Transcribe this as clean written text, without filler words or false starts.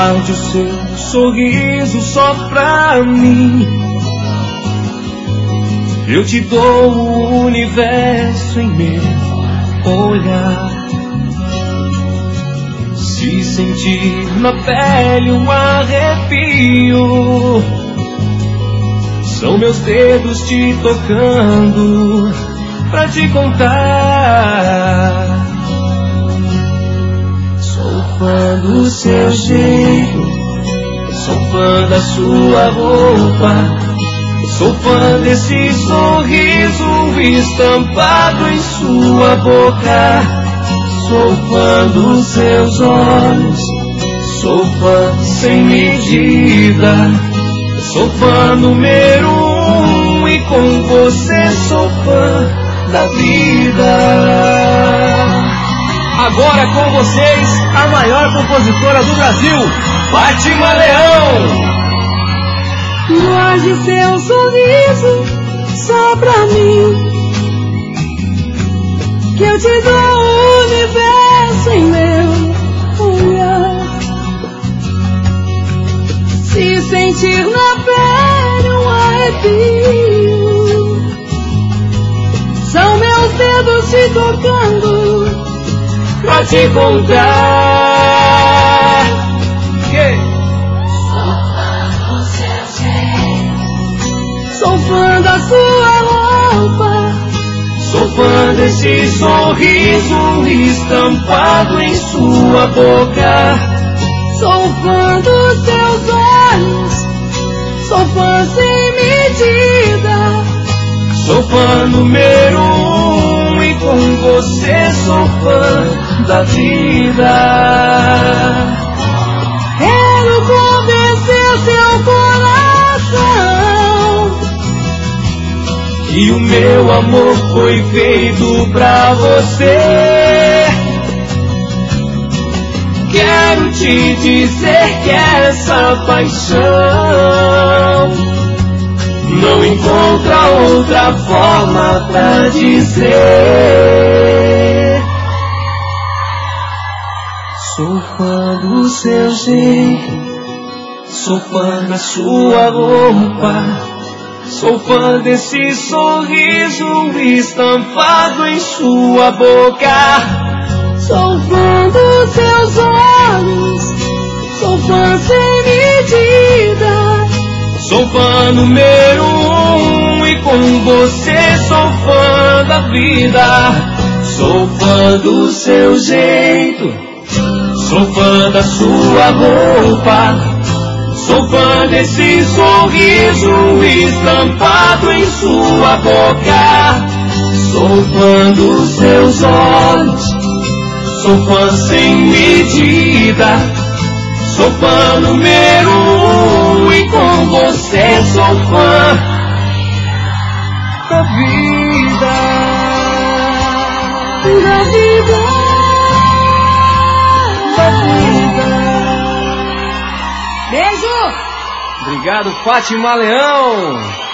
Guarde o seu sorriso só pra mim. Eu te dou o universo em meu olhar. Se sentir na pele um arrepio, são meus dedos te tocando pra te contar. Sou fã do seu jeito, sou fã da sua roupa, sou fã desse sorriso estampado em sua boca. Sou fã dos seus olhos, sou fã sem medida, sou fã número 1 e com você sou fã da vida. Agora com vocês, a maior compositora do Brasil, Fátima Leão. Guarde seu sorriso só pra mim, que eu te dou o universo em meu olhar. Se sentir na pele um arrepio, são meus dedos te tocando pra te contar. Sou fã da sua roupa, sou fã desse sorriso estampado em sua boca. sou fã dos seus olhos, sou fã sem medida, Sou fã número 1 e com você sou fã da vida. quero convencer seu coração E o meu amor foi feito pra você. Quero te dizer que essa paixão não encontra outra forma pra dizer. Sou fã do seu jeito, sou fã da sua roupa, sou fã desse sorriso estampado em sua boca. sou fã dos seus olhos, sou fã sem medida, Sou fã número 1 e com você sou fã da vida. Sou fã do seu jeito, sou fã da sua roupa, sou fã desse sorriso estampado em sua boca. Sou fã dos seus olhos, sou fã sem medida, sou fã número 1 e com você sou fã da vida. da vida. Beijo! Obrigado, Fátima Leão.